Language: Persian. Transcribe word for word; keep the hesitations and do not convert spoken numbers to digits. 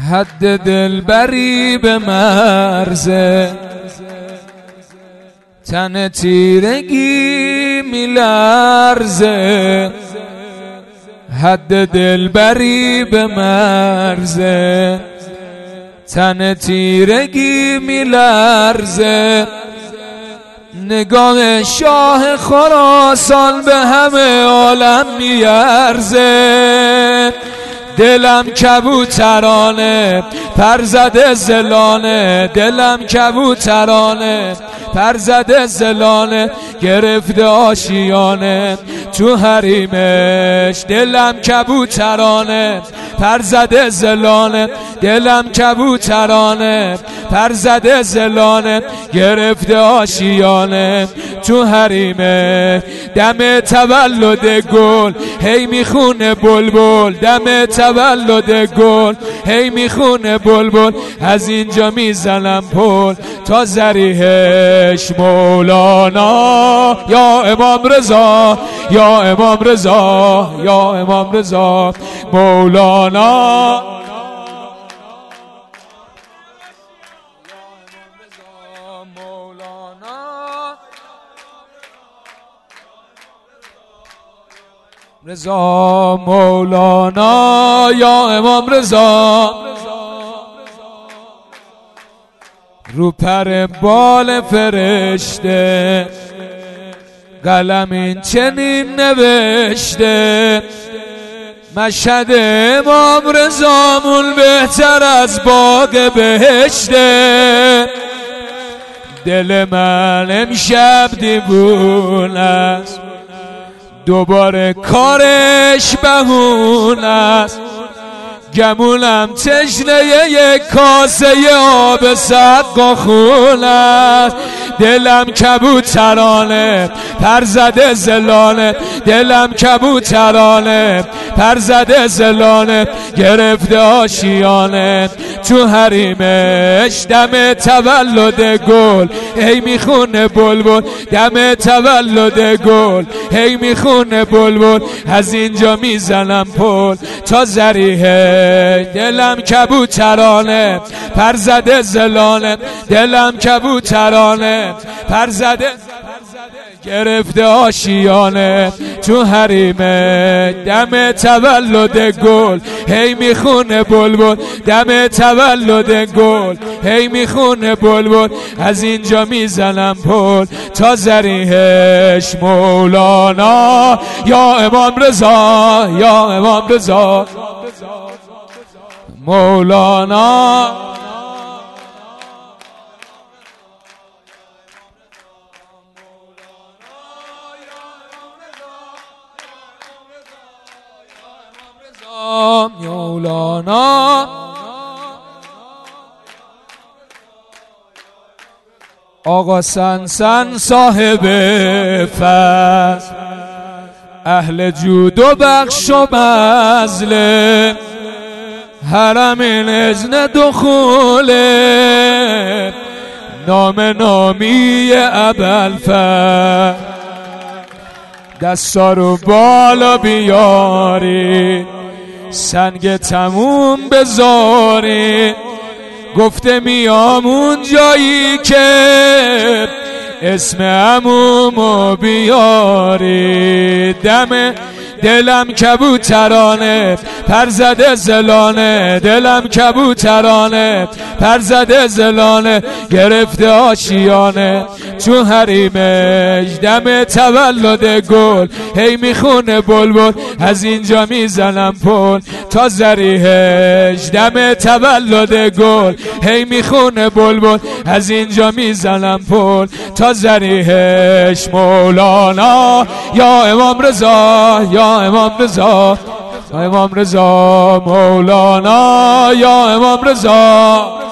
حد دلبری به مرزه، تن تیرگی میلرزه. حد دلبری به مرزه، تن تیرگی میلرزه. نگاه شاه خراسان به همه عالم میارزه. دلم کبوترانه پر زده زلانه، دلم کبوترانه پر زده زلانه. گرفته آشیانه تو حریمش، دلم کبوترانه پر زده زلانه، دلم کبوترانه پر زده زلانه. گرفته آشیانه تو حریمش. دم تولد گل هی میخونه بلبل، دم تولد گل هی میخونه بلبل. از اینجا میزنم پل تا ذریحش. مولانا یا امام رضا، یا امام رضا، یا امام رضا. مولانا رضا، مولانا یا امام رضا. رو پر بال فرشته قلم این چنین نوشته. مشهد امام رضامون بهتر از باغ بهشته. دل من امشب دیوونه است، دوباره کارش بهونه است. گمونم تشنه یک کاسه آب سقا خون است. دلم کبوترانه پر زده زلانه، دلم کبوترانه پر زده زلانه. گرفته آشیانه تو حریمش. دم تولد گل هی میخونه بلبل، دم تولد گل هی میخونه بلبل. از اینجا میزنم پل تا ذریحه. دلم کبوترانه پر زده زلانه، دلم کبوترانه پر زده. گرفته آشیانه تو حریمه. دم تولد گل هی میخونه بلبل، دم تولد گل هی میخونه بلبل. از اینجا میزنم پل تا ذریحش. مولانا یا امام رضا، یا امام رضا. مولانا مولانا. آقا سنسن صاحب فضل، اهل جود و بخش و بذل. حرم اذن دخوله، نام نامی ابوالفضل. دستا رو بالا بیاری، سنگ تموم بذاری. گفته میام اون جایی که اسم عمومو بیاری. دم دلم کبوترانه پر زده زلانه، دلم کبوترانه پر زده زلانه. گرفته آشیانه تو حریمش. دم تولد گل هی میخونه بلبل. از اینجا میزنم پل تا ذریحش. دم تولد گل هی میخونه بلبل. از اینجا میزنم پل تا ذریحش. مولانا یا امام رضا، یا امام رضا، امام رضا. مولانا یا امام رضا.